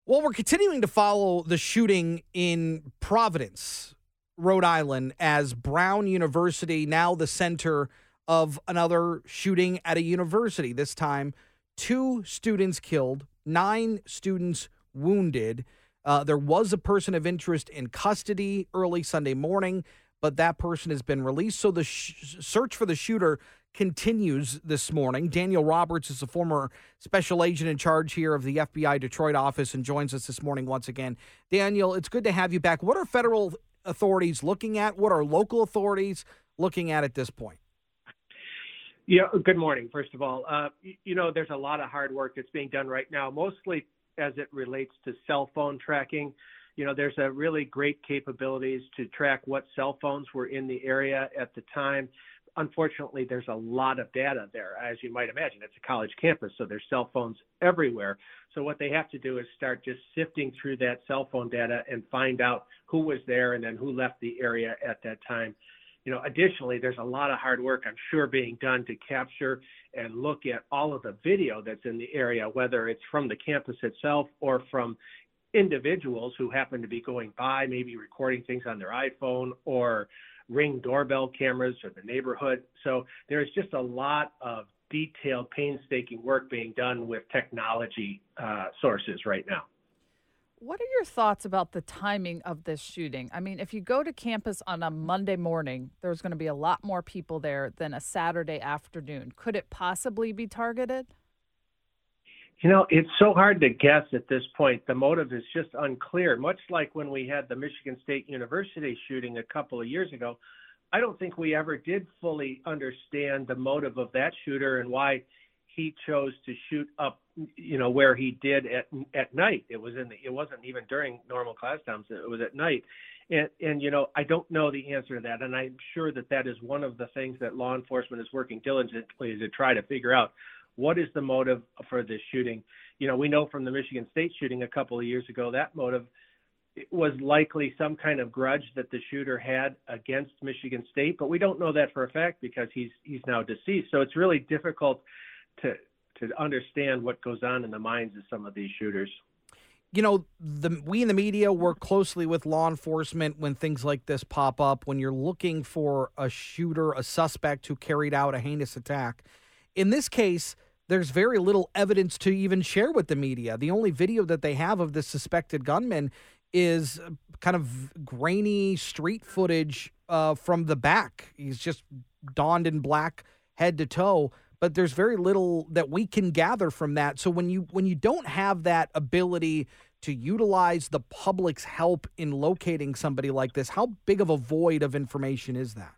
Well, we're continuing to follow the shooting in Providence, Rhode Island, as Brown University now the center of another shooting at a university. This time, two students killed, nine students wounded. There was a person of interest in custody early Sunday morning, but that person has been released. So the search for the shooter continues this morning. Daniel Roberts is a former special agent in charge here of the FBI Detroit office and joins us this morning once again. Daniel, it's good to have you back. What are federal authorities looking at? What are local authorities looking at this point? Yeah, good morning, first of all. There's a lot of hard work that's being done right now, mostly as it relates to cell phone tracking. There's a really great capabilities to track what cell phones were in the area at the time. Unfortunately, there's a lot of data there. As you might imagine, it's a college campus, so there's cell phones everywhere. So what they have to do is start just sifting through that cell phone data and find out who was there and then who left the area at that time. Additionally, there's a lot of hard work, I'm sure, being done to capture and look at all of the video that's in the area, whether it's from the campus itself or from individuals who happen to be going by, maybe recording things on their iPhone or Ring doorbell cameras or the neighborhood. So there's just a lot of detailed, painstaking work being done with technology sources right now. What are your thoughts about the timing of this shooting? I mean, if you go to campus on a Monday morning, there's going to be a lot more people there than a Saturday afternoon. Could it possibly be targeted? It's so hard to guess at this point. The motive is just unclear. Much like when we had the Michigan State University shooting a couple of years ago, I don't think we ever did fully understand the motive of that shooter and why he chose to shoot up, where he did at night. It wasn't even during normal class times. It was at night. And I don't know the answer to that. And I'm sure that is one of the things that law enforcement is working diligently to try to figure out. What is the motive for this shooting? We know from the Michigan State shooting a couple of years ago, that motive was likely some kind of grudge that the shooter had against Michigan State, but we don't know that for a fact because he's now deceased. So it's really difficult to understand what goes on in the minds of some of these shooters. We in the media work closely with law enforcement when things like this pop up, when you're looking for a shooter, a suspect who carried out a heinous attack. In this case, there's very little evidence to even share with the media. The only video that they have of the suspected gunman is kind of grainy street footage from the back. He's just donned in black head to toe, but there's very little that we can gather from that. So when you don't have that ability to utilize the public's help in locating somebody like this, how big of a void of information is that?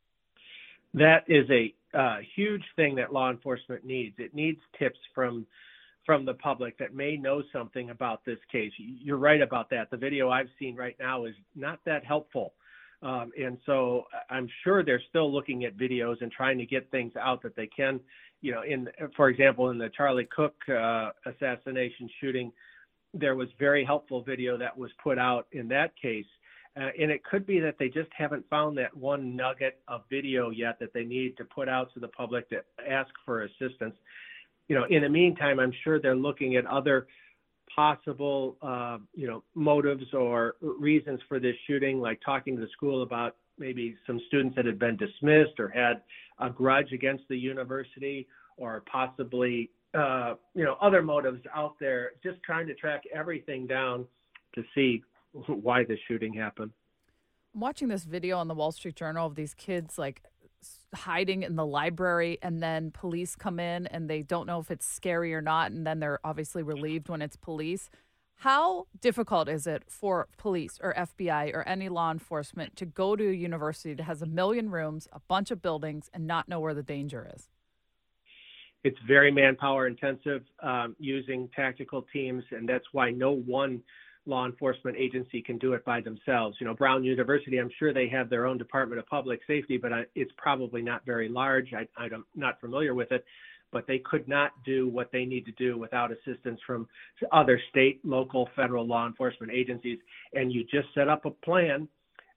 That is a huge thing that law enforcement needs. It needs tips from the public that may know something about this case. You're right about that. The video I've seen right now is not that helpful. And so I'm sure they're still looking at videos and trying to get things out that they can, for example, in the Charlie Cook assassination shooting, there was very helpful video that was put out in that case. And it could be that they just haven't found that one nugget of video yet that they need to put out to the public to ask for assistance. In the meantime, I'm sure they're looking at other possible, motives or reasons for this shooting, like talking to the school about maybe some students that had been dismissed or had a grudge against the university, or possibly, other motives out there, just trying to track everything down to see why the shooting happened. I'm watching this video on the Wall Street Journal of these kids hiding in the library, and then police come in and they don't know if it's scary or not, and then they're obviously relieved when it's police. How difficult is it for police or FBI or any law enforcement to go to a university that has 1 million rooms, a bunch of buildings, and not know where the danger is? It's very manpower intensive, using tactical teams, and that's why no one law enforcement agency can do it by themselves. Brown University, I'm sure they have their own Department of Public Safety, but it's probably not very large. I'm not familiar with it, but they could not do what they need to do without assistance from other state, local, federal law enforcement agencies. And you just set up a plan,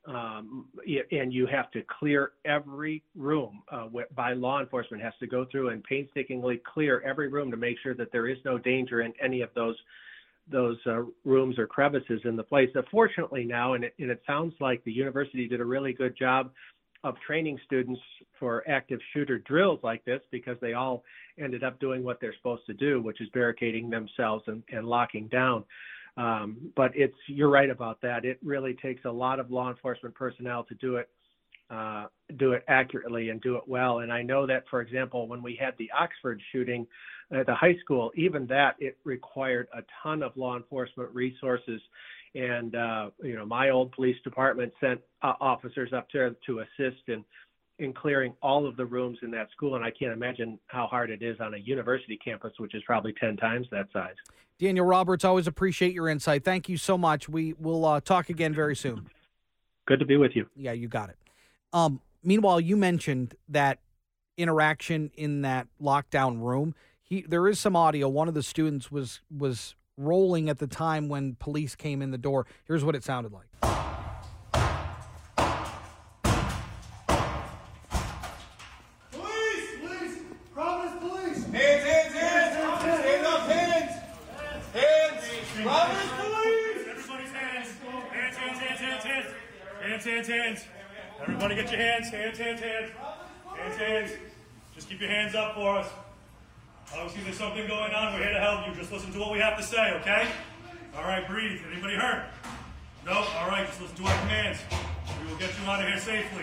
and you have to clear every room by law enforcement, has to go through and painstakingly clear every room to make sure that there is no danger in any of those rooms or crevices in the place. Fortunately now, and it sounds like the university did a really good job of training students for active shooter drills like this, because they all ended up doing what they're supposed to do, which is barricading themselves and locking down. But you're right about that. It really takes a lot of law enforcement personnel to do it accurately and do it well. And I know that, for example, when we had the Oxford shooting at the high school, even that, it required a ton of law enforcement resources. And, my old police department sent officers up there to assist in clearing all of the rooms in that school. And I can't imagine how hard it is on a university campus, which is probably 10 times that size. Daniel Roberts, always appreciate your insight. Thank you so much. We will talk again very soon. Good to be with you. Yeah, you got it. Meanwhile, you mentioned that interaction in that lockdown room. There is some audio. One of the students was rolling at the time when police came in the door. Here's what it sounded like. Police! Providence police! Hands! Stand up, hands! Providence police! Everybody's hands! Hands! Everybody get your hands! Hands! Just keep your hands up for us. Obviously there's something going on. We're here to help you. Just listen to what we have to say, okay? All right, breathe. Anybody hurt? No? All right, just listen to our commands. We will get you out of here safely.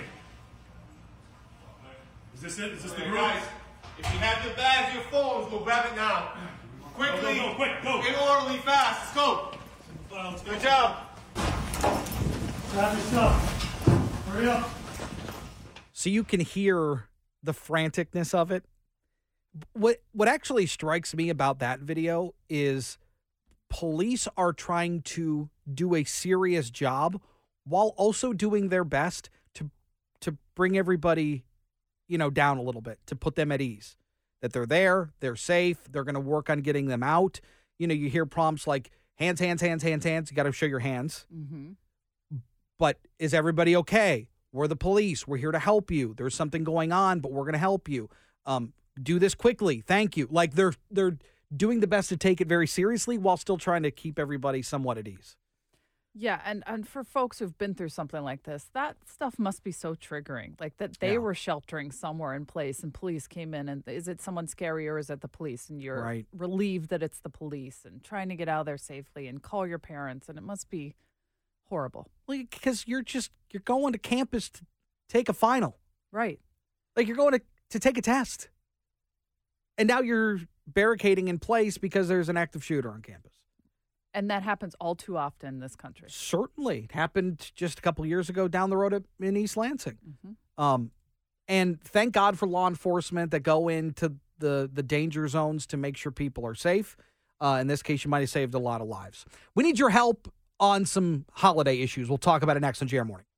Is this it? Is this the group? Guys, if you have your bags, your phones, go grab it now. Quickly. Go, quick, go. Get orderly, fast. Let's go. Let's go. Good job. Grab your stuff. Hurry up. So you can hear the franticness of it. What actually strikes me about that video is police are trying to do a serious job while also doing their best to bring everybody, down a little bit, to put them at ease. That they're there, they're safe, they're going to work on getting them out. You hear prompts like hands. You got to show your hands. Mm-hmm. But is everybody okay? We're the police. We're here to help you. There's something going on, but we're going to help you. Do this quickly. Thank you. Like they're doing the best to take it very seriously while still trying to keep everybody somewhat at ease. Yeah, and for folks who've been through something like this, that stuff must be so triggering. Like that they were sheltering somewhere in place and police came in, and is it someone scary or is it the police? And you're relieved that it's the police and trying to get out of there safely and call your parents, and it must be horrible. Well, because you're going to campus to take a final. Right. Like you're going to take a test. And now you're barricading in place because there's an active shooter on campus. And that happens all too often in this country. Certainly. It happened just a couple of years ago down the road in East Lansing. Mm-hmm. And thank God for law enforcement that go into the danger zones to make sure people are safe. In this case, you might have saved a lot of lives. We need your help on some holiday issues. We'll talk about it next on JR Morning.